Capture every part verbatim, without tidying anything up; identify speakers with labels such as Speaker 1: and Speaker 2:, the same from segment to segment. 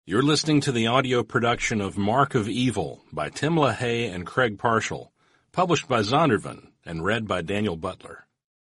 Speaker 1: You're listening to the audio production of Mark of Evil by Tim LaHaye and Craig Parshall, published by Zondervan and read by Daniel Butler.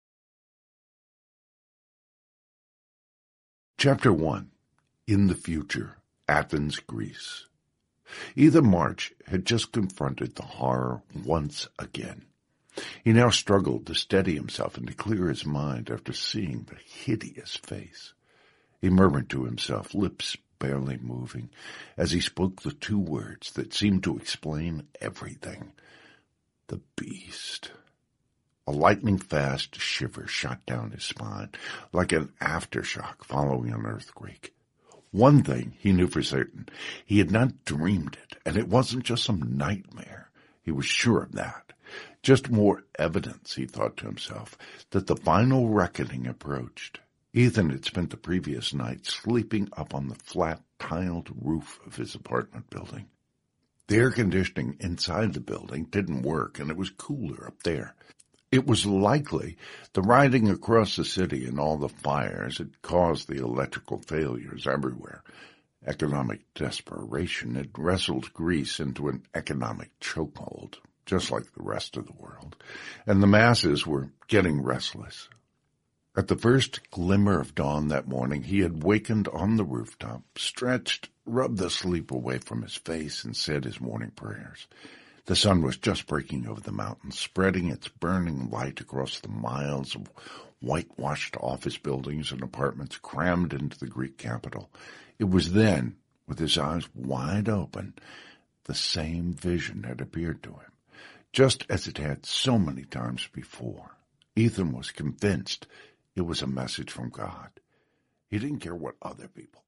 Speaker 2: Chapter one. In the Future, Athens, Greece. Ethan March had just confronted the horror once again. He now struggled to steady himself and to clear his mind after seeing the hideous face. He murmured to himself, lips barely moving, as he spoke the two words that seemed to explain everything. The beast. A lightning-fast shiver shot down his spine, like an aftershock following an earthquake. One thing he knew for certain. He had not dreamed it, and it wasn't just some nightmare. He was sure of that. Just more evidence, he thought to himself, that the final reckoning approached. Ethan had spent the previous night sleeping up on the flat, tiled roof of his apartment building. The air conditioning inside the building didn't work, and it was cooler up there. It was likely the riding across the city and all the fires had caused the electrical failures everywhere. Economic desperation had wrestled Greece into an economic chokehold, just like the rest of the world, and the masses were getting restless. At the first glimmer of dawn that morning, he had wakened on the rooftop, stretched, rubbed the sleep away from his face, and said his morning prayers. The sun was just breaking over the mountains, spreading its burning light across the miles of whitewashed office buildings and apartments crammed into the Greek capital. It was then, with his eyes wide open, the same vision had appeared to him, just as it had so many times before. Ethan was convinced it was a message from God. He didn't care what other people